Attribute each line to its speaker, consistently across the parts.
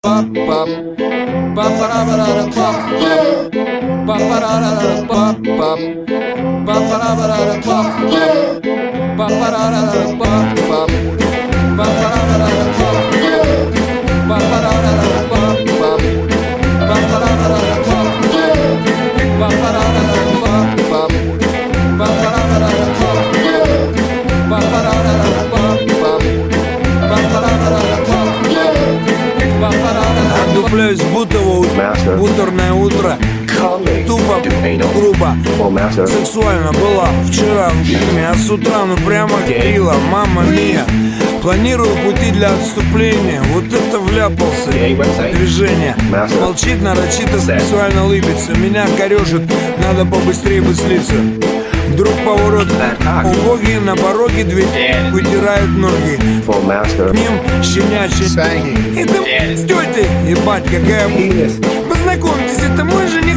Speaker 1: Отдупляюсь, будто бутерное утро. Тупо, грубо, сексуально была вчера в фильме, а с утра ну прямо крила, мама мия. Планирую пути для отступления. Вот это вляпался движение. Молчит нарочито, сексуально лыбится. Меня корежит, надо побыстрее бы слиться. Вдруг поворот, убогие на пороге дверь вытирают ноги. К ним щенячий. Это с тетей, ебать, какая познакомьтесь, это мой жених.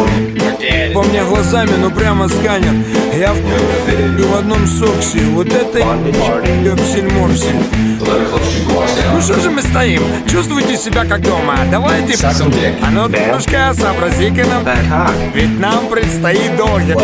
Speaker 1: По мне глазами, ну прямо сканер. Я в одном соксе. Вот это ёпсель-морсель. Ну что же мы стоим? Чувствуйте себя как дома. Давайте, а ну немножко сообрази-ка нам. Ведь нам предстоит долгий.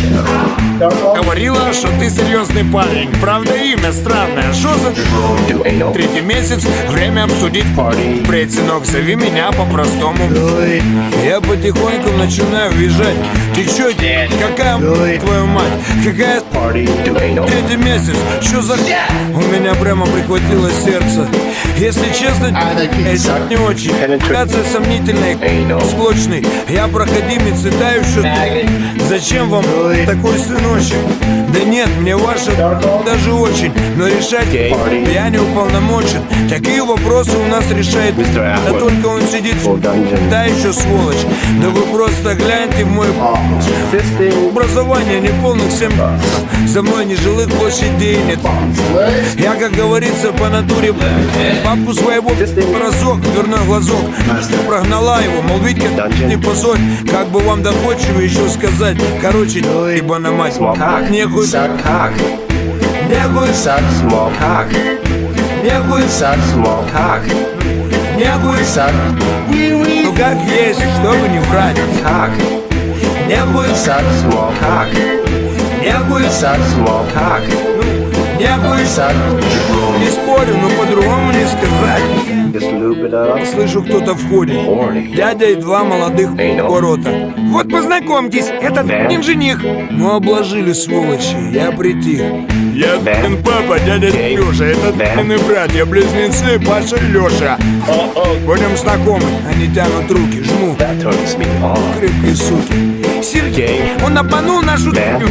Speaker 1: Говорила, что ты серьезный парень. Правда, имя странное. Что за... Третий месяц, время обсудить. Впредь, сынок, зови меня по-простому. Я потихоньку начинаю визжать. Ты чё, какая твою мать? Какая третий месяц? Что за... У меня прямо прихватило сердце. Если честно, это не очень. Операция сомнительная, склочный. Я проходимец и тающий. Зачем вам такой сыночек? Да нет, мне ваше даже очень. Но решать я не уполномочен. Такие вопросы у нас решает. Да только он сидит, да еще сволочь. Да вы просто гляньте в мой образование неполных 7. За мной нежилых площадей нет. Я, как говорится, по натуре папу своего разок, дверной глазок. Прогнала его, мол, Витька, не позорь. Как бы вам доходчиво еще сказать. Короче, ибо на мать. Нехуй
Speaker 2: Cock.
Speaker 1: Нехуй
Speaker 2: Suck small cock.
Speaker 1: Нехуй
Speaker 2: Suck small cock.
Speaker 1: Нехуй
Speaker 2: Suck
Speaker 1: ну как есть, чтобы не врать.
Speaker 2: cock.
Speaker 1: Нехуй
Speaker 2: Suck small cock.
Speaker 1: Нехуй
Speaker 2: Suck small cock.
Speaker 1: Нехуй
Speaker 2: Suck.
Speaker 1: не спорю, но по-другому не сказать.
Speaker 2: Just loop it up.
Speaker 1: Слышу, кто-то входит. Дядя и два молодых ворота. Вот познакомьтесь, это жених. Ну обложили сволочи, я притих. Я папа, дядя Леша, это братья-близнецы Паша и Леша. Будем знакомы, они тянут руки, жму.
Speaker 2: That turns me on.
Speaker 1: Крепкие суки. Сергей, он обманул нашу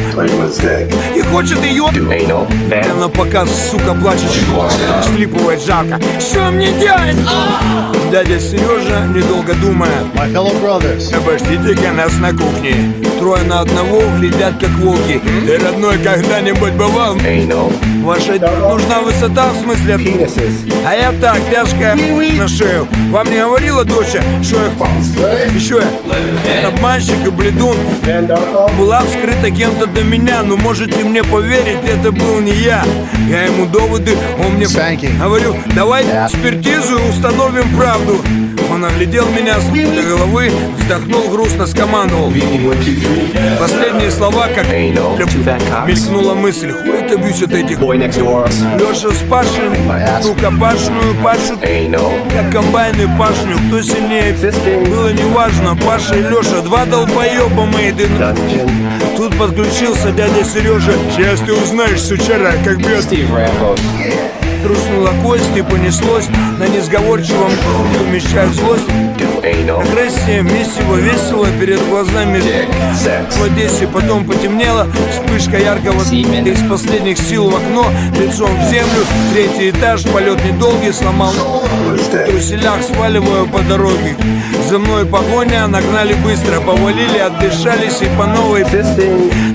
Speaker 1: и хочет ее.
Speaker 2: Anal. Then
Speaker 1: На показ, сука, плачет, всхлипывает жалко. Что мне делать? Дядя Сережа, недолго думая:
Speaker 3: My fellow brothers,
Speaker 1: обождите-ка нас на кухне. Трое на одного глядят, как волки. Ты, родной, когда-нибудь бывал?
Speaker 2: anal.
Speaker 1: Ваша нужна высота, в смысле
Speaker 2: Penises.
Speaker 1: а я так, тяжко на шею. Вам не говорила доча, что я еще я обманщик и бледун? Была вскрыта кем-то до меня, но можете мне поверить, это был не я. Я ему доводы, он мне говорю: давай экспертизу и установим правду. Он оглядел меня с ног до головы, вздохнул грустно, скомандовал. Последние слова, как мелькнула мысль: хуй отобьюсь от этих.
Speaker 2: Boy next door.
Speaker 1: Леша с Пашей, сука, пашную пашут,
Speaker 2: Anal.
Speaker 1: как комбайны пашню. Кто сильнее, было неважно. Паша и Леша, два долбоеба мейды.
Speaker 2: Dungeon.
Speaker 1: Тут подключился дядя Сережа. Сейчас ты узнаешь, сучара, как бьет.
Speaker 2: Steve Rambo.
Speaker 1: Труснула кость и понеслось на несговорчивом, умещая злость.
Speaker 2: Do anal.
Speaker 1: Агрессия, месиво, весело, перед глазами
Speaker 2: Sex.
Speaker 1: в Одессе. Потом потемнело, вспышка яркого света из последних сил в окно, лицом в землю. Третий этаж, полет недолгий, сломал в труселях, сваливаю по дороге. За мной погоня, нагнали быстро, повалили, отдышались и по новой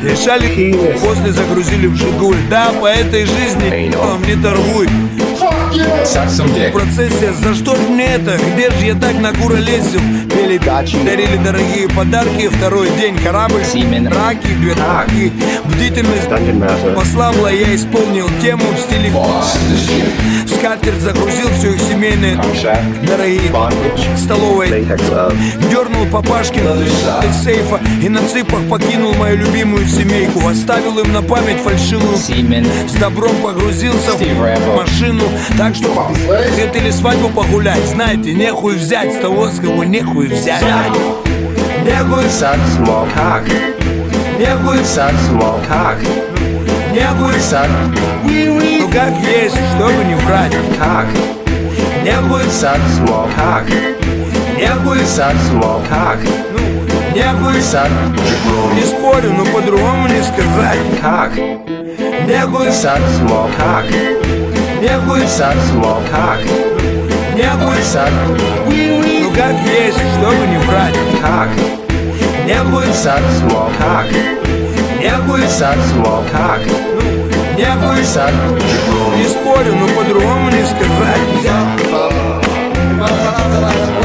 Speaker 1: решали, после загрузили в Жигуль. Да, по этой жизни не торгуй.
Speaker 2: Suck some dick.
Speaker 1: Процессия, за что ж мне это? Где же я так накуролесил? Пели, дарили дорогие подарки. Второй день корабль, раки, две таки. Бдительность послабла, я исполнил тему в стиле скатерть, загрузил все их семейные дорогие столовой. Дернул Папашкин из сейфа и на цыпах покинул мою любимую семейку. Оставил им на память фальшивую. С добром погрузился в машину. Так что хотели свадьбу погулять. Знаете, нехуй взять с того, с кого нехуй взять. Нехуй
Speaker 2: Suck small cock.
Speaker 1: Нехуй
Speaker 2: Suck small cock.
Speaker 1: Нехуй
Speaker 2: Suck
Speaker 1: ну как есть, чтобы не врать.
Speaker 2: cock.
Speaker 1: Нехуй
Speaker 2: Suck small cock.
Speaker 1: Нехуй
Speaker 2: Suck small cock.
Speaker 1: Нехуй
Speaker 2: Suck
Speaker 1: не спорю, но по-другому не сказать.
Speaker 2: cock.
Speaker 1: Нехуй
Speaker 2: Suck small cock.
Speaker 1: Нехуй
Speaker 2: Suck small cock.
Speaker 1: Нехуй
Speaker 2: Suck
Speaker 1: ну как есть, чтобы не врать.
Speaker 2: cock.
Speaker 1: Нехуй
Speaker 2: Suck small cock.
Speaker 1: Нехуй
Speaker 2: Suck small cock.
Speaker 1: Нехуй
Speaker 2: Suck
Speaker 1: не спорю, но по-другому не сказать.